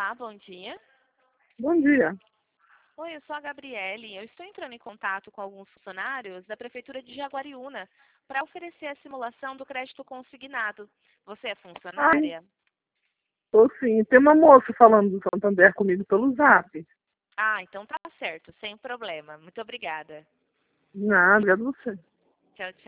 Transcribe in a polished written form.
Olá, bom dia. Bom dia. Oi, eu sou a Gabriele. Eu estou entrando em contato com alguns funcionários da Prefeitura de Jaguariúna para oferecer a simulação do crédito consignado. Você é Ai, funcionária? tô sim. Tem uma moça falando do Santander comigo pelo Zap. Ah, então tá certo, sem problema. Muito obrigada. Nada, obrigada a você. Tchau, tchau.